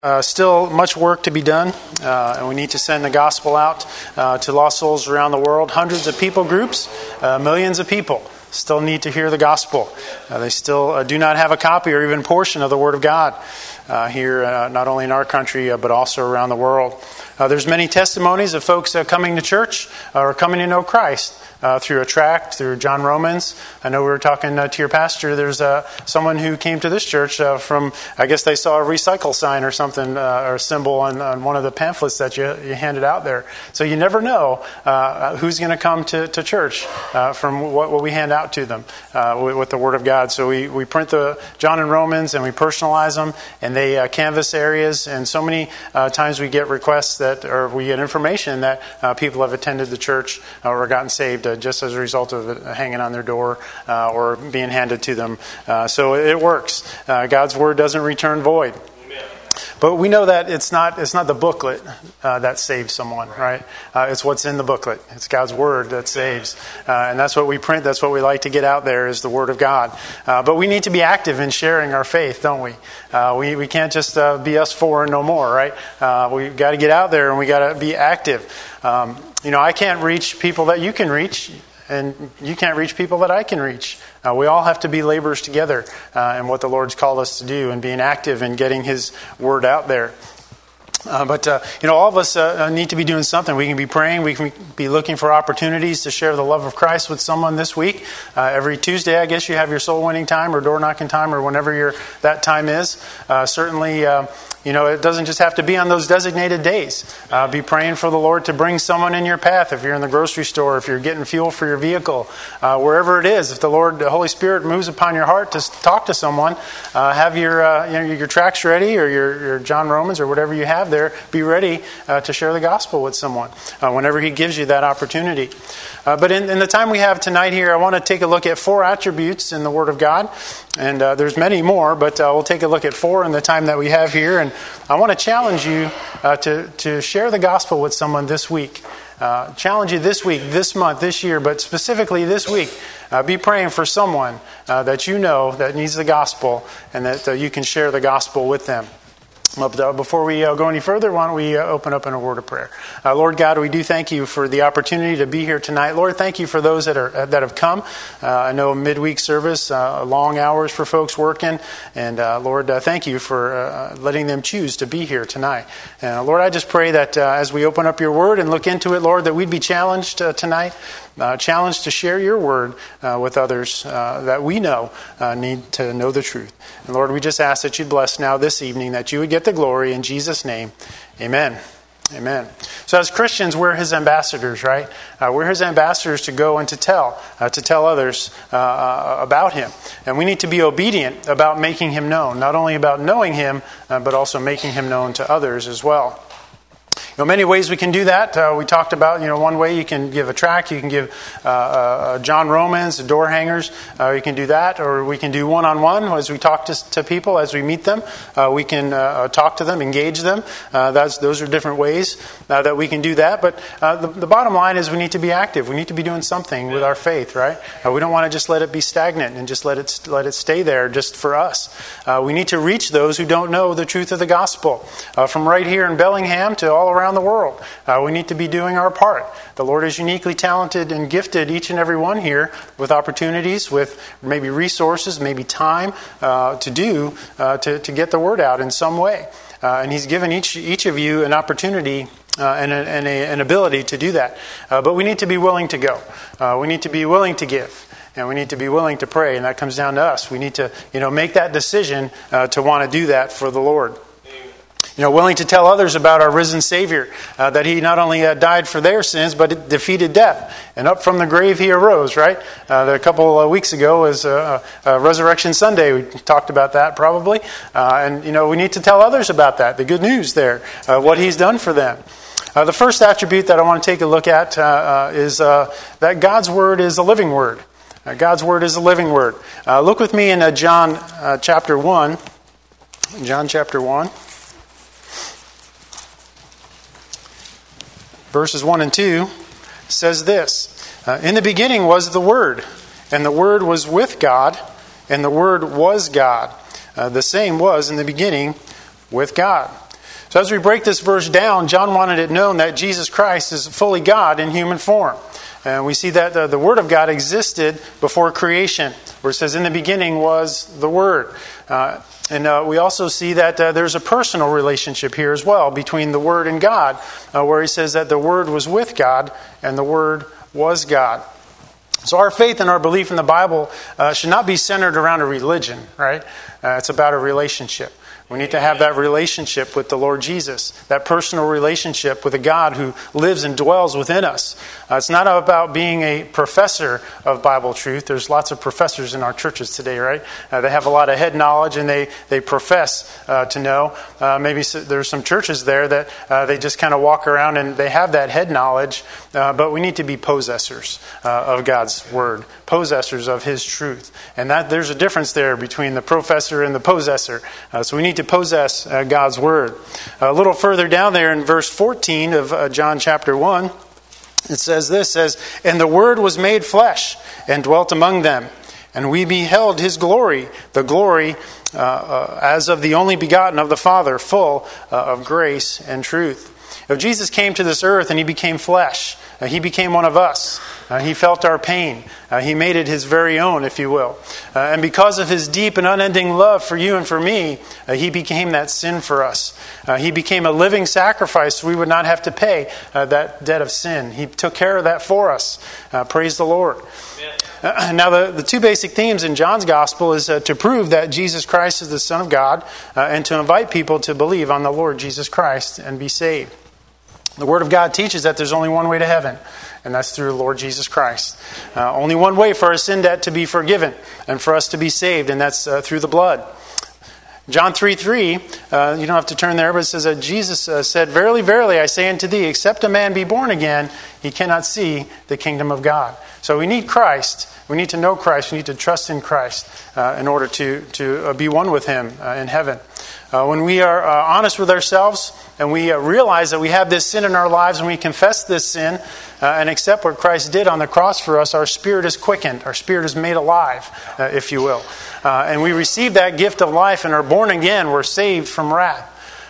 Still much work to be done, and we need to send the gospel out to lost souls around the world. Hundreds of people groups, millions of people still need to hear the gospel. They still do not have a copy or even portion of the Word of God here, not only in our country, but also around the world. There's many testimonies of folks coming to church or coming to know Christ through a tract, through John Romans. I know we were talking to your pastor. There's someone who came to this church from, I guess they saw a recycle sign or something, or a symbol on one of the pamphlets that you handed out there. So you never know who's going to come to church from what we hand out to them with the Word of God. So we print the John and Romans and we personalize them, and they canvas areas. And so many times we get requests or we get information that people have attended the church or gotten saved just as a result of it hanging on their door or being handed to them. So it works. God's Word doesn't return void. Amen. But we know that it's not the booklet that saves someone, right? It's what's in the booklet. It's God's Word that saves. And that's what we print. That's what we like to get out there is the Word of God. But we need to be active in sharing our faith, don't we? We can't just be us four and no more, right? We've got to get out there and we got to be active. I can't reach people that you can reach, and you can't reach people that I can reach. We all have to be laborers together in what the Lord's called us to do and being active and getting His Word out there. But all of us need to be doing something. We can be praying. We can be looking for opportunities to share the love of Christ with someone this week. Every Tuesday, I guess, you have your soul winning time or door knocking time or whenever that time is. Certainly, it doesn't just have to be on those designated days. Be praying for the Lord to bring someone in your path. If you're in the grocery store, if you're getting fuel for your vehicle, wherever it is, if the Holy Spirit moves upon your heart to talk to someone, have your tracts ready or your John Romans or whatever you have there. Be ready to share the gospel with someone whenever He gives you that opportunity. But in the time we have tonight here, I want to take a look at 4 attributes in the Word of God. And there's many more, but we'll take a look at 4 in the time that we have here. And I want to challenge you to share the gospel with someone this week. Challenge you this week, this month, this year, but specifically this week. Be praying for someone that you know that needs the gospel and that you can share the gospel with them. But before we go any further, why don't we open up in a word of prayer. Lord God, we do thank You for the opportunity to be here tonight. Lord, thank You for those that have come. I know midweek service, long hours for folks working. And Lord, thank You for letting them choose to be here tonight. And Lord, I just pray that as we open up Your Word and look into it, Lord, that we'd be challenged tonight. Challenged to share Your Word with others that we know need to know the truth. And Lord, we just ask that You'd bless now this evening, that You would get the glory in Jesus' name. Amen. Amen. So as Christians, we're His ambassadors, right? We're His ambassadors to go and to tell others about Him. And we need to be obedient about making Him known, not only about knowing Him, but also making Him known to others as well. Many ways we can do that. We talked about, one way you can give a tract, you can give John Romans, door hangers. You can do that, or we can do one-on-one as we talk to people, as we meet them. We can talk to them, engage them. Those are different ways that we can do that. But the bottom line is we need to be active. We need to be doing something with our faith, right? We don't want to just let it be stagnant and just let it stay there just for us. We need to reach those who don't know the truth of the gospel. From right here in Bellingham to all around the world. We need to be doing our part. The Lord is uniquely talented and gifted each and every one here with opportunities, with maybe resources, maybe time to get the word out in some way. And He's given each of you an opportunity and an ability to do that. But we need to be willing to go. We need to be willing to give. And we need to be willing to pray. And that comes down to us. We need to make that decision to want to do that for the Lord. Willing to tell others about our risen Savior, that He not only died for their sins, but defeated death. And up from the grave He arose, right? A couple of weeks ago was Resurrection Sunday. We talked about that probably. And we need to tell others about that, the good news there, what He's done for them. The first attribute that I want to take a look at is that God's Word is a living Word. God's Word is a living Word. Look with me in John chapter 1. John chapter 1. Verses 1 and 2 says this, In the beginning was the Word, and the Word was with God, and the Word was God. The same was in the beginning with God. So as we break this verse down, John wanted it known that Jesus Christ is fully God in human form. And we see that the Word of God existed before creation, where it says, in the beginning was the Word. And we also see that there's a personal relationship here as well between the Word and God, where he says that the Word was with God and the Word was God. So our faith and our belief in the Bible should not be centered around a religion, right? It's about a relationship. We need to have that relationship with the Lord Jesus, that personal relationship with a God who lives and dwells within us. It's not about being a professor of Bible truth. There's lots of professors in our churches today, right? They have a lot of head knowledge and they profess to know. Maybe there's some churches there that they just kind of walk around and they have that head knowledge, but we need to be possessors of God's Word, possessors of His truth. And that there's a difference there between the professor and the possessor. So we need to possess God's Word. A little further down there in verse 14 of John chapter 1, it says this, and the Word was made flesh and dwelt among them, and we beheld His glory, the glory as of the only begotten of the Father, full of grace and truth. Jesus came to this earth and He became flesh. He became one of us. He felt our pain. He made it His very own, if you will. And because of His deep and unending love for you and for me, He became that sin for us. He became a living sacrifice so we would not have to pay that debt of sin. He took care of that for us. Praise the Lord. Now, the two basic themes in John's Gospel is to prove that Jesus Christ is the Son of God and to invite people to believe on the Lord Jesus Christ and be saved. The Word of God teaches that there's only one way to heaven, and that's through the Lord Jesus Christ. Only one way for our sin debt to be forgiven and for us to be saved, and that's through the blood. John 3:3, you don't have to turn there, but it says that Jesus said, verily, verily, I say unto thee, except a man be born again, he cannot see the kingdom of God. So we need Christ. We need to know Christ. We need to trust in Christ in order to be one with Him in heaven. When we are honest with ourselves and we realize that we have this sin in our lives and we confess this sin and accept what Christ did on the cross for us, our spirit is quickened. Our spirit is made alive, if you will. And we receive that gift of life and are born again. We're saved from wrath.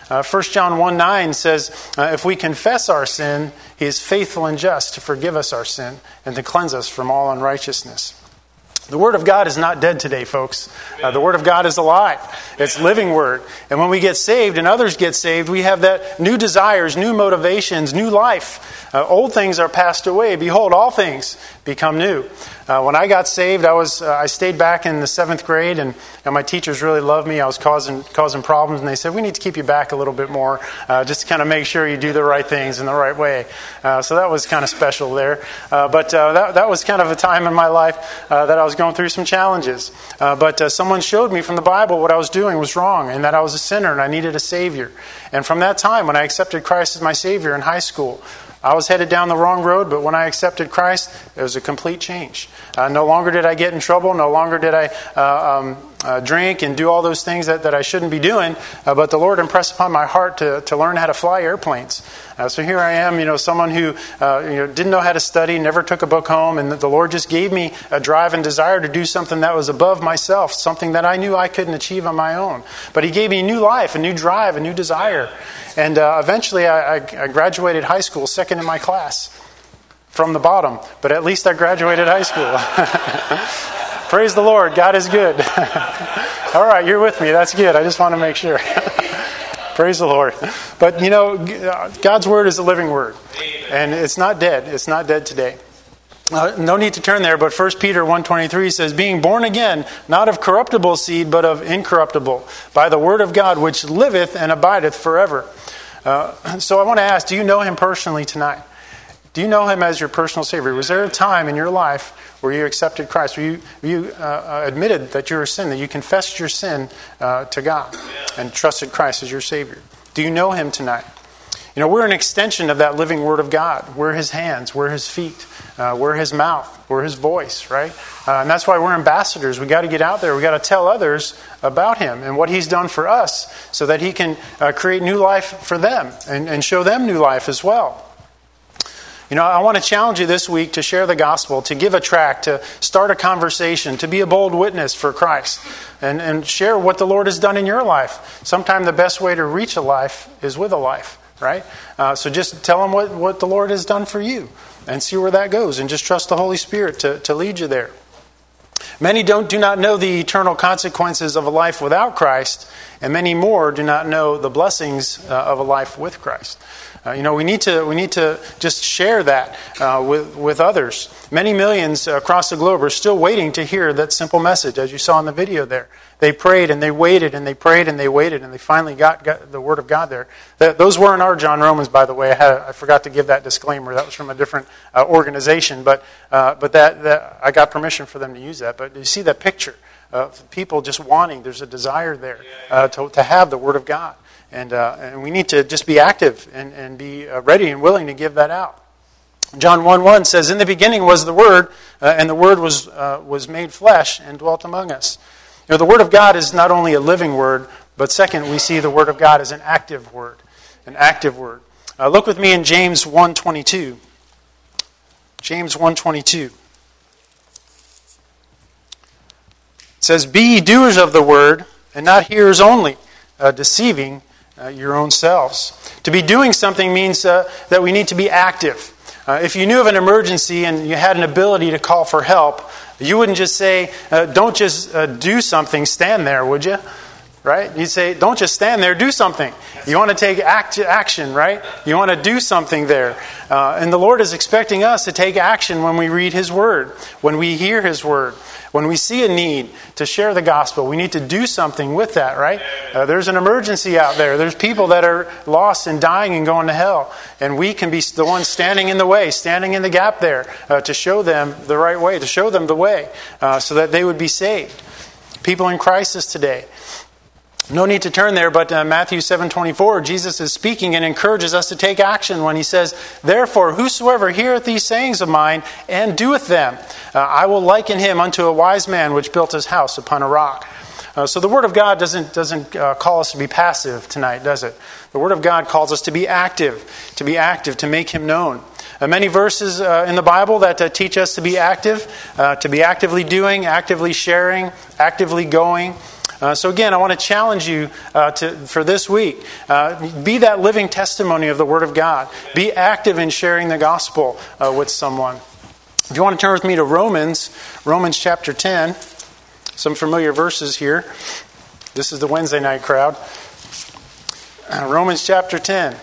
1 John 1:9 says, if we confess our sin, He is faithful and just to forgive us our sin and to cleanse us from all unrighteousness. The Word of God is not dead today, folks. The Word of God is alive. It's living Word. And when we get saved and others get saved, we have that new desires, new motivations, new life. Old things are passed away. Behold, all things become new. When I got saved, I stayed back in the 7th grade, and my teachers really loved me. I was causing problems, and they said, we need to keep you back a little bit more, just to kind of make sure you do the right things in the right way. So that was kind of special there. But that was kind of a time in my life that I was going through some challenges. But someone showed me from the Bible what I was doing was wrong, and that I was a sinner and I needed a Savior. And from that time, when I accepted Christ as my Savior in high school, I was headed down the wrong road, but when I accepted Christ, it was a complete change. No longer did I get in trouble. No longer did I drink and do all those things that I shouldn't be doing. But the Lord impressed upon my heart to learn how to fly airplanes. So here I am, someone who didn't know how to study, never took a book home, and the Lord just gave me a drive and desire to do something that was above myself, something that I knew I couldn't achieve on my own. But He gave me a new life, a new drive, a new desire. And eventually I graduated high school, second in my class, from the bottom. But at least I graduated high school. Praise the Lord. God is good. All right, you're with me. That's good. I just want to make sure. Praise the Lord. But, God's Word is a living Word. And it's not dead. It's not dead today. No need to turn there, but 1 Peter 1:23 says, being born again, not of corruptible seed, but of incorruptible, by the Word of God, which liveth and abideth forever. So I want to ask, do you know Him personally tonight? Do you know Him as your personal Savior? Was there a time in your life where you accepted Christ, where you admitted that you're a sin, that you confessed your sin to God and trusted Christ as your Savior? Do you know Him tonight? We're an extension of that living Word of God. We're His hands, we're His feet, we're His mouth, we're His voice, right? And that's why we're ambassadors. We got to get out there. We got to tell others about Him and what He's done for us so that He can create new life for them and show them new life as well. I want to challenge you this week to share the gospel, to give a tract, to start a conversation, to be a bold witness for Christ, and share what the Lord has done in your life. Sometimes the best way to reach a life is with a life, right? So just tell them what the Lord has done for you and see where that goes, and just trust the Holy Spirit to lead you there. Many do not know the eternal consequences of a life without Christ, and many more do not know the blessings of a life with Christ. We need to just share that with others. Many millions across the globe are still waiting to hear that simple message, as you saw in the video there. They prayed and they waited and they prayed and they waited, and they finally got the Word of God there. Those weren't our John Romans, by the way. I forgot to give that disclaimer. That was from a different organization, but that I got permission for them to use that. But you see that picture of people just wanting. There's a desire there to have the Word of God. And we need to just be active and be ready and willing to give that out. John 1:1 says, "In the beginning was the Word, and the Word was made flesh and dwelt among us." The Word of God is not only a living Word, but second, we see the Word of God as an active Word. An active Word. Look with me in James 1:22. James 1:22. It says, "Be ye doers of the Word, and not hearers only, deceiving your own selves." To be doing something means that we need to be active. If you knew of an emergency and you had an ability to call for help, you wouldn't just say, don't just do something, stand there, would you? Right? You'd say, don't just stand there, do something. You want to take action, right? You want to do something there. And the Lord is expecting us to take action when we read His Word, when we hear His Word. When we see a need to share the gospel, we need to do something with that, right? There's an emergency out there. There's people that are lost and dying and going to hell. And we can be the ones standing in the way, standing in the gap there to show them the right way, to show them the way so that they would be saved. People in crisis today. No need to turn there, but Matthew 7:24, Jesus is speaking and encourages us to take action when He says, "Therefore, whosoever heareth these sayings of mine and doeth them, I will liken him unto a wise man which built his house upon a rock." So the Word of God doesn't call us to be passive tonight, does it? The Word of God calls us to be active, to make Him known. Many verses in the Bible that teach us to be actively doing, actively sharing, actively going. So again, I want to challenge you for this week. Be that living testimony of the Word of God. Be active in sharing the gospel with someone. If you want to turn with me to Romans chapter 10. Some familiar verses here. This is the Wednesday night crowd. Romans chapter 10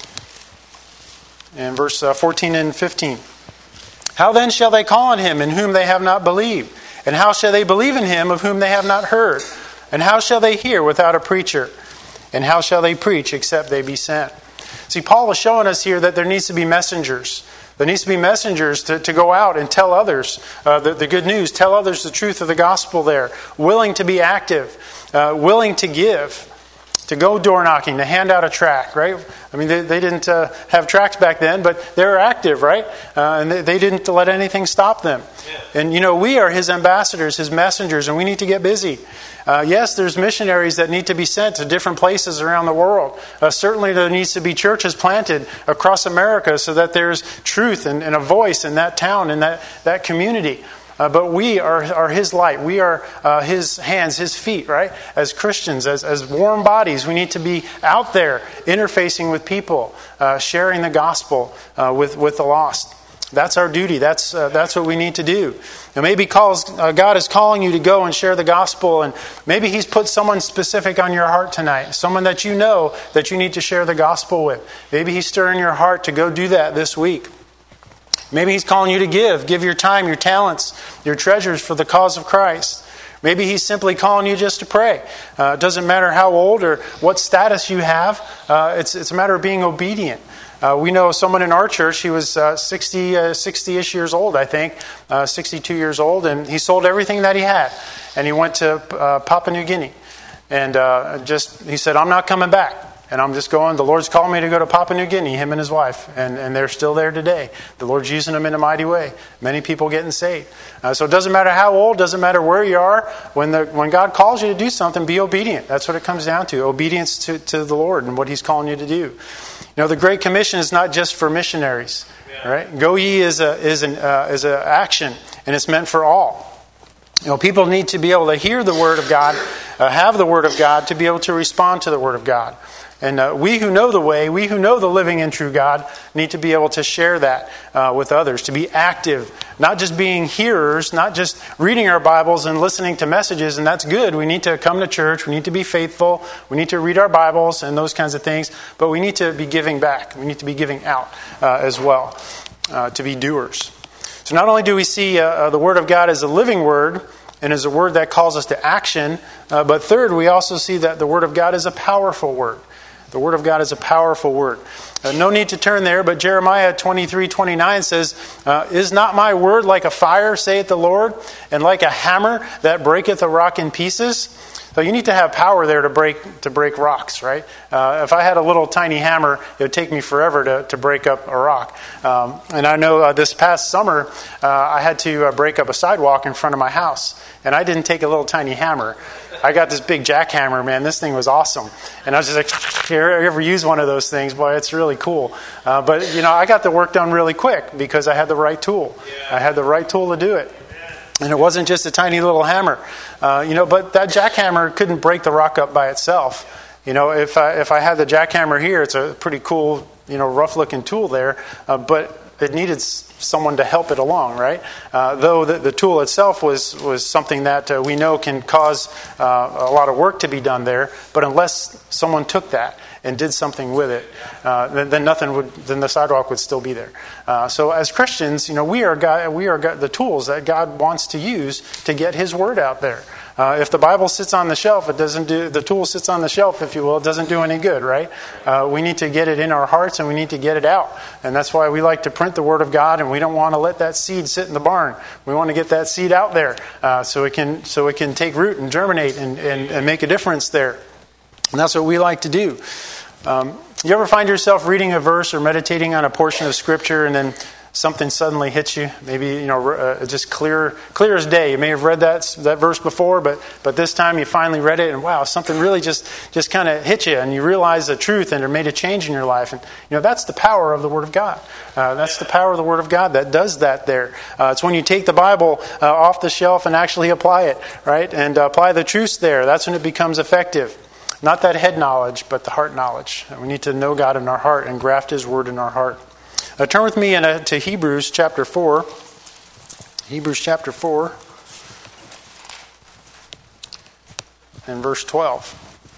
and verse 14 and 15. "How then shall they call on Him in whom they have not believed? And how shall they believe in Him of whom they have not heard? And how shall they hear without a preacher? And how shall they preach except they be sent?" See, Paul is showing us here that there needs to be messengers. There needs to be messengers to go out and tell others the good news, tell others the truth of the gospel there, willing to be active, willing to give, to go door knocking, to hand out a tract, right? I mean, they didn't have tracts back then, but they were active, right? And they didn't let anything stop them. Yeah. And, we are His ambassadors, His messengers, and we need to get busy. Yes, there's missionaries that need to be sent to different places around the world. Certainly there needs to be churches planted across America so that there's truth and a voice in that town, in that community. But we are His light. We are His hands, His feet, right? As Christians, as warm bodies, we need to be out there interfacing with people, sharing the gospel with the lost. That's our duty. That's what we need to do. And maybe God is calling you to go and share the gospel, and maybe He's put someone specific on your heart tonight, someone that you know that you need to share the gospel with. Maybe He's stirring your heart to go do that this week. Maybe He's calling you to give your time, your talents, your treasures for the cause of Christ. Maybe He's simply calling you just to pray. It doesn't matter how old or what status you have. It's a matter of being obedient. We know someone in our church. He was 60-ish years old, I think, 62 years old, and he sold everything that he had, and he went to Papua New Guinea, and he said, "I'm not coming back, and I'm just going. The Lord's calling me to go to Papua New Guinea." Him and his wife, and they're still there today. The Lord's using them in a mighty way. Many people getting saved. So it doesn't matter how old, doesn't matter where you are. When God calls you to do something, be obedient. That's what it comes down to: obedience to the Lord and what He's calling you to do. The Great Commission is not just for missionaries. Right? Go ye is an action, and it's meant for all. People need to be able to hear the Word of God, have the Word of God, to be able to respond to the Word of God. And we who know the way, we who know the living and true God, need to be able to share that with others, to be active, not just being hearers, not just reading our Bibles and listening to messages, and that's good. We need to come to church, we need to be faithful, we need to read our Bibles and those kinds of things, but we need to be giving back. We need to be giving out as well, to be doers. So not only do we see the Word of God as a living Word, and as a Word that calls us to action, but third, we also see that the Word of God is a powerful Word. The Word of God is a powerful Word. No need to turn there, but Jeremiah 23:29 says, Is not my word like a fire, saith the Lord, and like a hammer that breaketh a rock in pieces? So you need to have power there to break rocks, right? If I had a little tiny hammer, it would take me forever to break up a rock. And I know this past summer, I had to break up a sidewalk in front of my house. And I didn't take a little tiny hammer. I got this big jackhammer, man. This thing was awesome. And I was just like, you ever use one of those things? Boy, it's really cool. But, I got the work done really quick because I had the right tool. I had the right tool to do it. And it wasn't just a tiny little hammer. But that jackhammer couldn't break the rock up by itself. If I had the jackhammer here, it's a pretty cool, rough-looking tool there. But it needed someone to help it along, right? Though the tool itself was something that we know can cause a lot of work to be done there. But unless someone took that and did something with it, then the sidewalk would still be there. So as Christians, we are the tools that God wants to use to get His Word out there. If the Bible sits on the shelf, the tool sits on the shelf, if you will, it doesn't do any good, right? We need to get it in our hearts and we need to get it out. And that's why we like to print the Word of God, and we don't want to let that seed sit in the barn. We want to get that seed out there so it can take root and germinate and make a difference there. And that's what we like to do. You ever find yourself reading a verse or meditating on a portion of Scripture and then something suddenly hits you? Maybe, just clear as day. You may have read that verse before, but this time you finally read it and wow, something really just kind of hit you and you realize the truth and it made a change in your life. And, that's the power of the Word of God. That's the power of the Word of God that does that there. It's when you take the Bible off the shelf and actually apply it, right? And apply the truths there. That's when it becomes effective. Not that head knowledge, but the heart knowledge. We need to know God in our heart and graft His Word in our heart. Turn with me to Hebrews chapter 4. Hebrews chapter 4 and verse 12.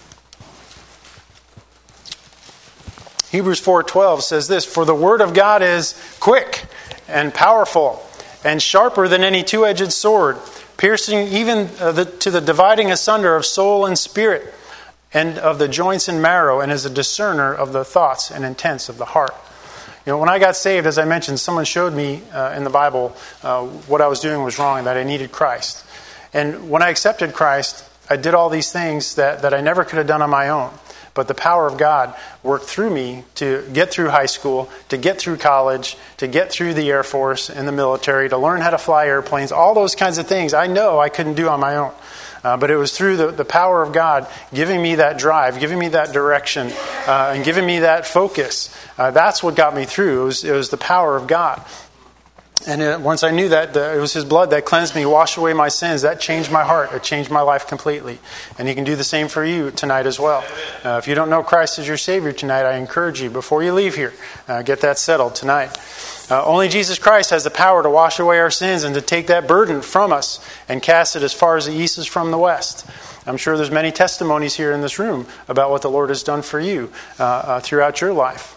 Hebrews 4:12 says this, For the Word of God is quick and powerful and sharper than any two-edged sword, piercing even to the dividing asunder of soul and spirit, and of the joints and marrow, and is a discerner of the thoughts and intents of the heart. When I got saved, as I mentioned, someone showed me in the Bible what I was doing was wrong and that I needed Christ. And when I accepted Christ, I did all these things that I never could have done on my own. But the power of God worked through me to get through high school, to get through college, to get through the Air Force and the military, to learn how to fly airplanes, all those kinds of things I know I couldn't do on my own. But it was through the power of God giving me that drive, giving me that direction, and giving me that focus. That's what got me through. It was the power of God. And once I knew that it was His blood that cleansed me, washed away my sins, that changed my heart. It changed my life completely. And He can do the same for you tonight as well. If you don't know Christ as your Savior tonight, I encourage you, before you leave here, get that settled tonight. Only Jesus Christ has the power to wash away our sins and to take that burden from us and cast it as far as the east is from the west. I'm sure there's many testimonies here in this room about what the Lord has done for you throughout your life.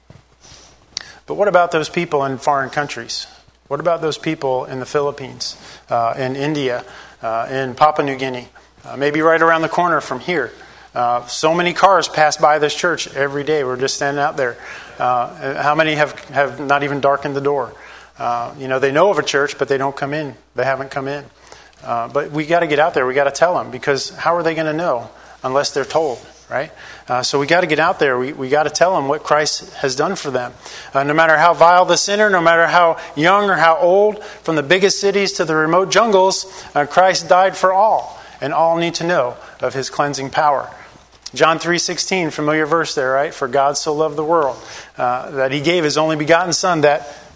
But what about those people in foreign countries? What about those people in the Philippines, in India, in Papua New Guinea, maybe right around the corner from here? So many cars pass by this church every day. We're just standing out there. How many have not even darkened the door? They know of a church, but they don't come in. They haven't come in. But we got to get out there. We got to tell them, because how are they going to know unless they're told, right? So we got to get out there. We got to tell them what Christ has done for them. No matter how vile the sinner, no matter how young or how old, from the biggest cities to the remote jungles, Christ died for all, and all need to know of His cleansing power. John 3:16, familiar verse there, right? For God so loved the world that He gave His only begotten Son, that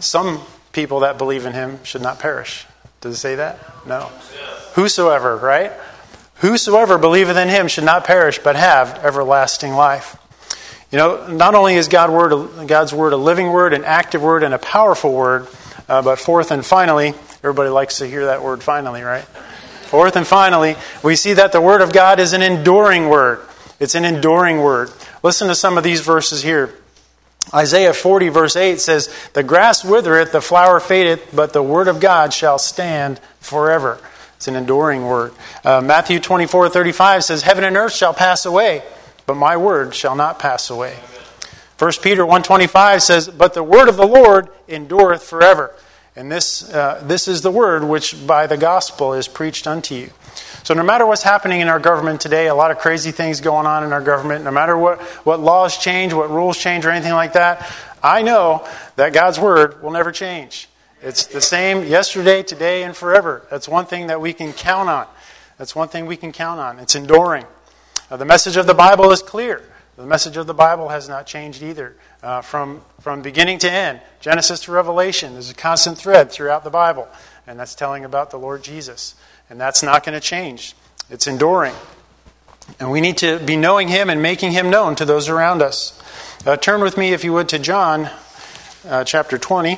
some people that believe in him should not perish. Does it say that? No. Whosoever, right? Whosoever believeth in him should not perish, but have everlasting life. You know, not only is God's word a living word, an active word, and a powerful word, but fourth and finally, everybody likes to hear that word finally, right? Fourth and finally, we see that the word of God is an enduring word. It's an enduring word. Listen to some of these verses here. Isaiah 40 verse 8 says, "The grass withereth, the flower fadeth, but the word of God shall stand forever." It's an enduring word. Matthew 24:35 says, "Heaven and earth shall pass away, but my word shall not pass away." 1 Peter 1:25 says, "But the word of the Lord endureth forever." And this is the word which by the gospel is preached unto you. So no matter what's happening in our government today, a lot of crazy things going on in our government, no matter what laws change, what rules change, or anything like that, I know that God's word will never change. It's the same yesterday, today, and forever. That's one thing that we can count on. That's one thing we can count on. It's enduring. The message of the Bible is clear. The message of the Bible has not changed either. From beginning to end, Genesis to Revelation, there's a constant thread throughout the Bible. And that's telling about the Lord Jesus. And that's not going to change. It's enduring. And we need to be knowing him and making him known to those around us. Turn with me, if you would, to John chapter 20.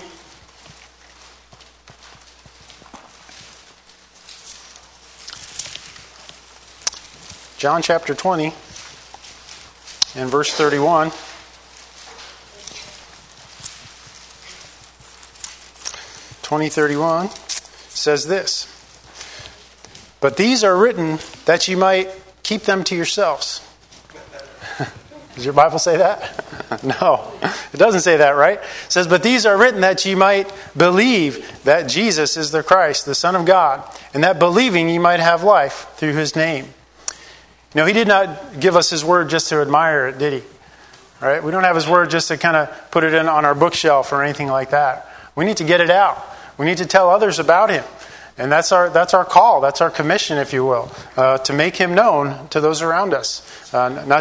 John chapter 20 and verse 31. Says this, "But these are written that you might keep them to yourselves." Does your Bible say that? No, it doesn't say that, right? It says, "But these are written that you might believe that Jesus is the Christ, the Son of God, and that believing you might have life through his name." You know, he did not give us his word just to admire it, did he? Right? We don't have his word just to kind of put it in on our bookshelf or anything like that. We need to get it out. We need to tell others about him. And that's our call. That's our commission, if you will, to make him known to those around us. Not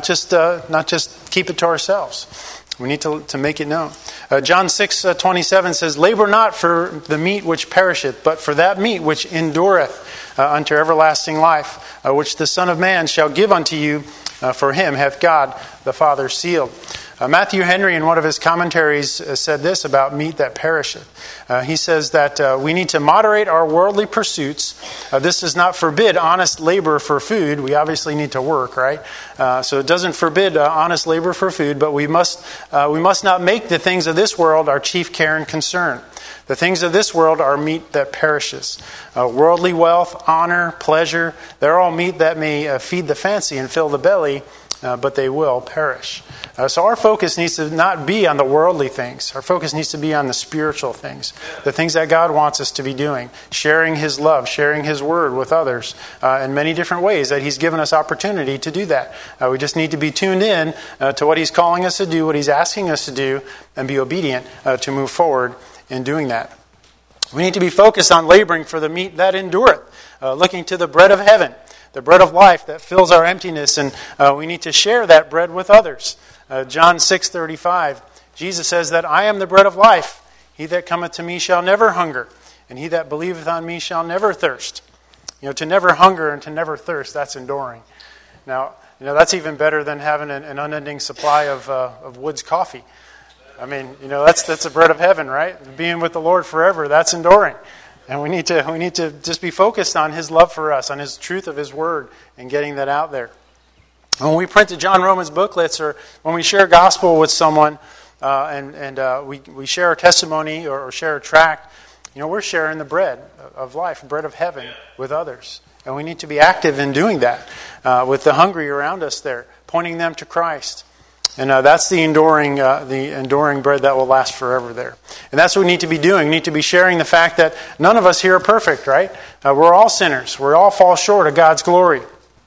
just keep it to ourselves. We need to make it known. John 6:27 says, "Labor not for the meat which perisheth, but for that meat which endureth unto everlasting life, which the Son of Man shall give unto you. For him hath God the Father sealed." Matthew Henry, in one of his commentaries, said this about meat that perisheth. He says that we need to moderate our worldly pursuits. This does not forbid honest labor for food. We obviously need to work, right? So it doesn't forbid honest labor for food, but we must not make the things of this world our chief care and concern. The things of this world are meat that perishes. Worldly wealth, honor, pleasure, they're all meat that may feed the fancy and fill the belly, but they will perish. So our focus needs to not be on the worldly things. Our focus needs to be on the spiritual things. The things that God wants us to be doing. Sharing his love, sharing his word with others in many different ways that he's given us opportunity to do that. We just need to be tuned in to what he's calling us to do, what he's asking us to do, and be obedient to move forward in doing that. We need to be focused on laboring for the meat that endureth, looking to the bread of heaven, the bread of life that fills our emptiness, and we need to share that bread with others. John 6:35, Jesus says that I am the bread of life. He that cometh to me shall never hunger, and he that believeth on me shall never thirst. You know, to never hunger and to never thirst, that's enduring. Now, you know, that's even better than having an unending supply of Woods coffee. I mean, you know, that's the bread of heaven, right? Being with the Lord forever, that's enduring. And we need to just be focused on his love for us, on his truth of his word, and getting that out there. When we print the John Romans booklets, or when we share gospel with someone, and we share our testimony or share a tract, you know, we're sharing the bread of life, bread of heaven, with others. And we need to be active in doing that with the hungry around us there, pointing them to Christ. And that's the enduring bread that will last forever there. And that's what we need to be doing. We need to be sharing the fact that none of us here are perfect, right? We're all sinners. We all fall short of God's glory.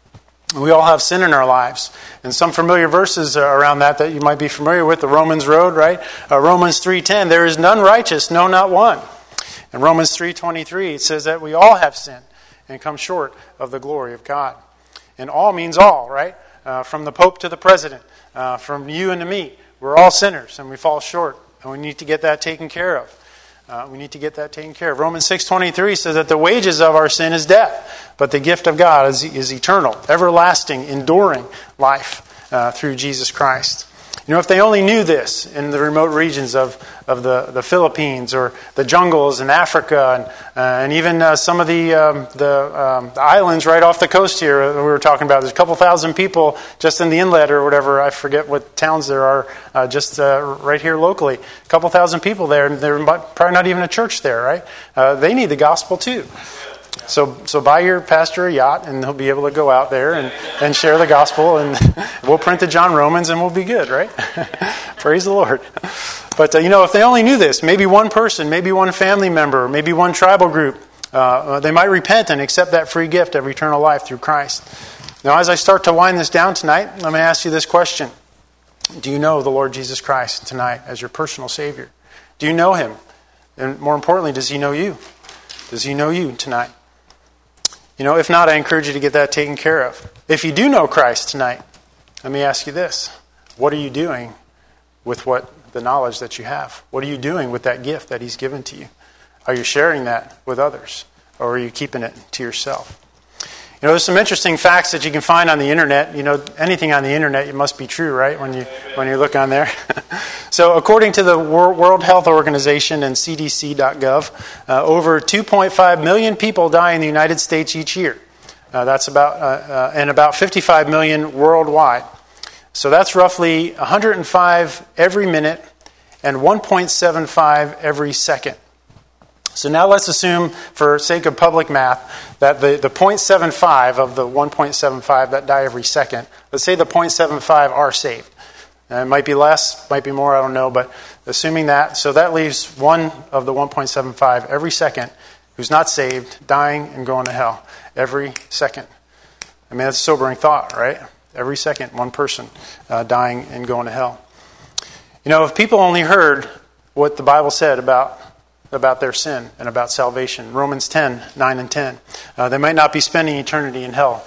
We all have sin in our lives. And some familiar verses around that you might be familiar with, the Romans road, right? Romans 3:10, there is none righteous, no, not one. And Romans 3:23, it says that we all have sinned and come short of the glory of God. And all means all, right? From the Pope to the President, from you and to me. We're all sinners and we fall short. And we need to get that taken care of. We need to get that taken care of. Romans 6:23 says that the wages of our sin is death, but the gift of God is eternal, everlasting, enduring life through Jesus Christ. You know, if they only knew this in the remote regions of the Philippines or the jungles in Africa and even some of the islands right off the coast here we were talking about. There's a couple thousand people just in the inlet or whatever. I forget what towns there are just right here locally. A couple thousand people there. And there's probably not even a church there, right? They need the gospel too. So buy your pastor a yacht, and he'll be able to go out there and share the gospel, and we'll print the John Romans, and we'll be good, right? Praise the Lord. But, if they only knew this, maybe one person, maybe one family member, maybe one tribal group, they might repent and accept that free gift of eternal life through Christ. Now, as I start to wind this down tonight, let me ask you this question. Do you know the Lord Jesus Christ tonight as your personal Savior? Do you know Him? And more importantly, does He know you? Does He know you tonight? If not, I encourage you to get that taken care of. If you do know Christ tonight, let me ask you this. What are you doing with the knowledge that you have? What are you doing with that gift that He's given to you? Are you sharing that with others? Or are you keeping it to yourself? There's some interesting facts that you can find on the internet. Anything on the internet, it must be true, right? When you look on there. So, according to the World Health Organization and CDC.gov, over 2.5 million people die in the United States each year. That's about 55 million worldwide. So that's roughly 105 every minute and 1.75 every second. So now let's assume, for sake of public math, that the 0.75 of the 1.75 that die every second, let's say the 0.75 are saved. It might be less, might be more, I don't know, but assuming that, so that leaves one of the 1.75 every second who's not saved, dying and going to hell every second. I mean, that's a sobering thought, right? Every second, one person dying and going to hell. If people only heard what the Bible said about their sin and about salvation. Romans 10:9 and 10. They might not be spending eternity in hell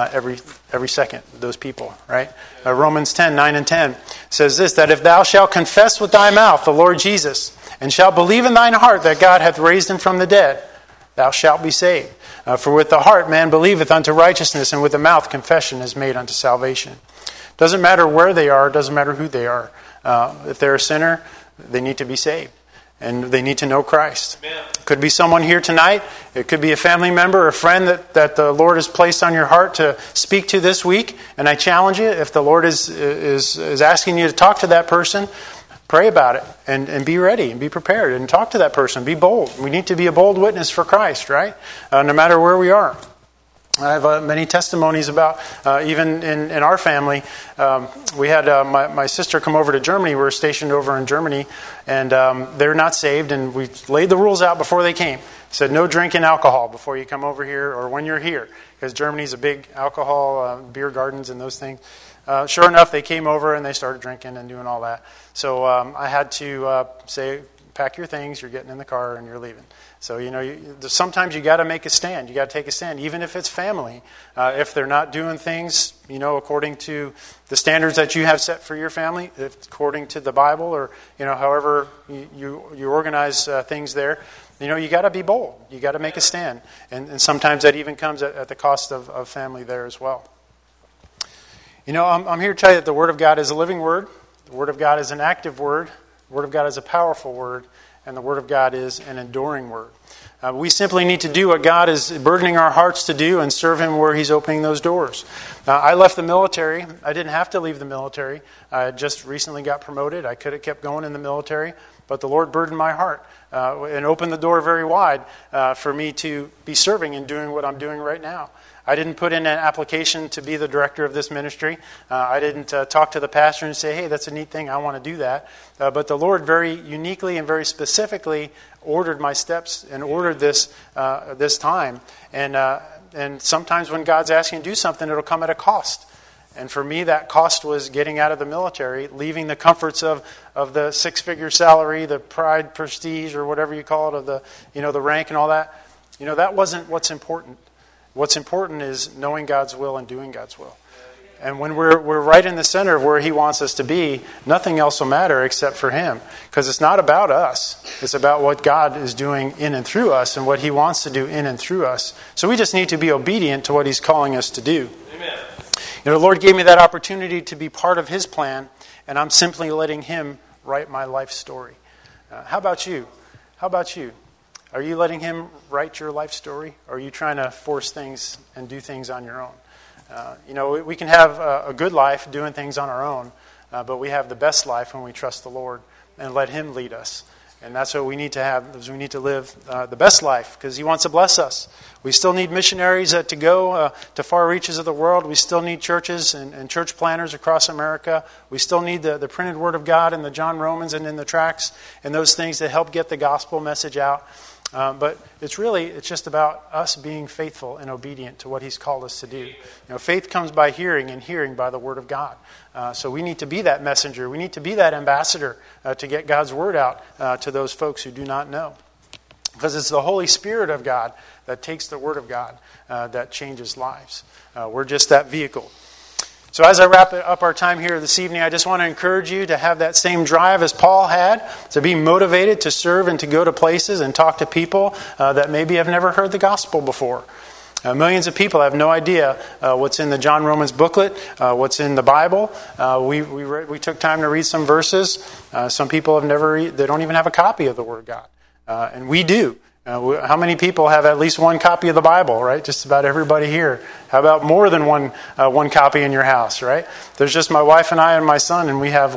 every second, those people, right? Romans 10:9 and 10 says this, that if thou shalt confess with thy mouth the Lord Jesus, and shalt believe in thine heart that God hath raised him from the dead, thou shalt be saved. For with the heart man believeth unto righteousness, and with the mouth confession is made unto salvation. Doesn't matter where they are, doesn't matter who they are. If they're a sinner, they need to be saved. And they need to know Christ. Amen. It could be someone here tonight. It could be a family member or a friend that the Lord has placed on your heart to speak to this week. And I challenge you, if the Lord is asking you to talk to that person, pray about it and be ready and be prepared and talk to that person. Be bold. We need to be a bold witness for Christ, right? No matter where we are. I have many testimonies about, even in our family, we had my sister come over to Germany. We were stationed over in Germany, and they're not saved, and we laid the rules out before they came. Said no drinking alcohol before you come over here or when you're here, because Germany's a big alcohol, beer gardens and those things. Sure enough, they came over and they started drinking and doing all that. So I had to say, pack your things, you're getting in the car, and you're leaving. So, sometimes you got to make a stand. You got to take a stand, even if it's family. If they're not doing things, according to the standards that you have set for your family, according to the Bible, or, however you organize things there, you got to be bold. You got to make a stand. And sometimes that even comes at the cost of family there as well. I'm here to tell you that the Word of God is a living Word. The Word of God is an active Word. The Word of God is a powerful Word. And the Word of God is an enduring Word. We simply need to do what God is burdening our hearts to do and serve Him where He's opening those doors. I left the military. I didn't have to leave the military. I just recently got promoted. I could have kept going in the military, but the Lord burdened my heart and opened the door very wide for me to be serving and doing what I'm doing right now. I didn't put in an application to be the director of this ministry. I didn't talk to the pastor and say, hey, that's a neat thing, I want to do that. But the Lord very uniquely and very specifically ordered my steps and ordered this time. And sometimes when God's asking you to do something, it'll come at a cost. And for me, that cost was getting out of the military, leaving the comforts of the six-figure salary, the pride, prestige, or whatever you call it, of the rank and all that. That wasn't what's important. What's important is knowing God's will and doing God's will. And when we're right in the center of where He wants us to be, nothing else will matter except for Him. Because it's not about us. It's about what God is doing in and through us and what He wants to do in and through us. So we just need to be obedient to what He's calling us to do. Amen. The Lord gave me that opportunity to be part of His plan, and I'm simply letting Him write my life story. How about you? How about you? Are you letting Him write your life story? Or are you trying to force things and do things on your own? We can have a good life doing things on our own, but we have the best life when we trust the Lord and let Him lead us. And that's what we need to have, is we need to live the best life, because He wants to bless us. We still need missionaries to go to far reaches of the world. We still need churches and church planners across America. We still need the printed Word of God and the John Romans and in the tracts and those things that help get the gospel message out. But it's just about us being faithful and obedient to what He's called us to do. Faith comes by hearing, and hearing by the Word of God. So we need to be that messenger. We need to be that ambassador to get God's Word out to those folks who do not know. Because it's the Holy Spirit of God that takes the Word of God that changes lives. We're just that vehicle. So as I wrap up our time here this evening, I just want to encourage you to have that same drive as Paul had, to be motivated to serve and to go to places and talk to people that maybe have never heard the gospel before. Millions of people have no idea what's in the John Romans booklet, what's in the Bible. We took time to read some verses. Some people they don't even have a copy of the Word of God. And we do. How many people have at least one copy of the Bible, right? Just about everybody here. How about more than one copy in your house, right? There's just my wife and I and my son, and we have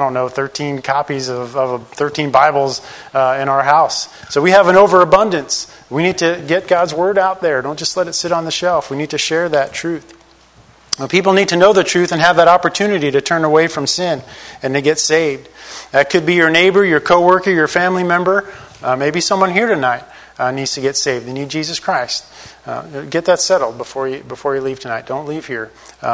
13 copies of 13 Bibles in our house. So we have an overabundance. We need to get God's Word out there. Don't just let it sit on the shelf. We need to share that truth. People need to know the truth and have that opportunity to turn away from sin and to get saved. That could be your neighbor, your coworker, your family member, maybe someone here tonight. Needs to get saved. They need Jesus Christ. Get that settled before you leave tonight. Don't leave here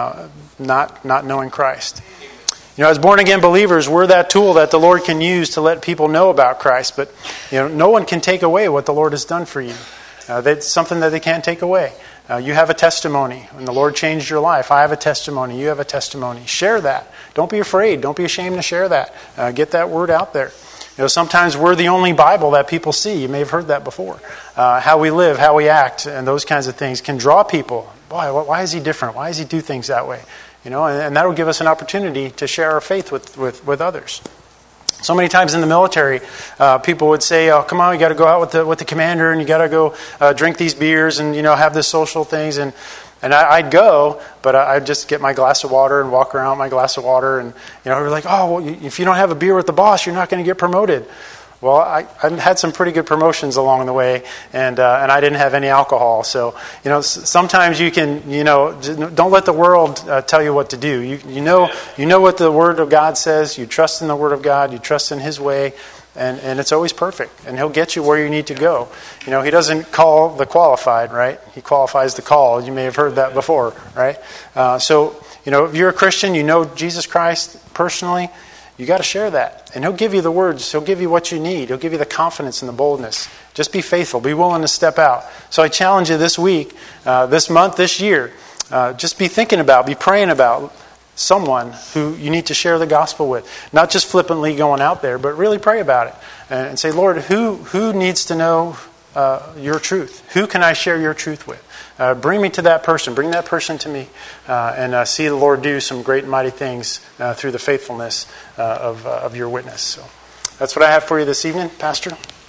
not knowing Christ. As born-again believers, we're that tool that the Lord can use to let people know about Christ. But no one can take away what the Lord has done for you. That's something that they can't take away. You have a testimony. When the Lord changed your life, I have a testimony. You have a testimony. Share that. Don't be afraid. Don't be ashamed to share that. Get that word out there. Sometimes we're the only Bible that people see. You may have heard that before. How we live, how we act, and those kinds of things can draw people. Why is he different? Why does he do things that way? And that will give us an opportunity to share our faith with others. So many times in the military, people would say, "Oh, come on, you got to go out with the commander, and you got to go drink these beers, and have the social things." And I'd go, but I'd just get my glass of water and walk around with my glass of water. And, we're like, "Oh, well, if you don't have a beer with the boss, you're not going to get promoted." Well, I had some pretty good promotions along the way, and I didn't have any alcohol. So, sometimes you can, don't let the world tell you what to do. You know what the Word of God says. You trust in the Word of God. You trust in His way. And it's always perfect. And He'll get you where you need to go. He doesn't call the qualified, right? He qualifies the call. You may have heard that before, right? So, if you're a Christian, you know Jesus Christ personally, you got to share that. And He'll give you the words. He'll give you what you need. He'll give you the confidence and the boldness. Just be faithful. Be willing to step out. So I challenge you this week, this month, this year, just be praying about someone who you need to share the gospel with. Not just flippantly going out there, but really pray about it. And say, "Lord, who needs to know your truth? Who can I share your truth with? Bring me to that person. Bring that person to me." And see the Lord do some great and mighty things through the faithfulness of your witness. So that's what I have for you this evening, Pastor.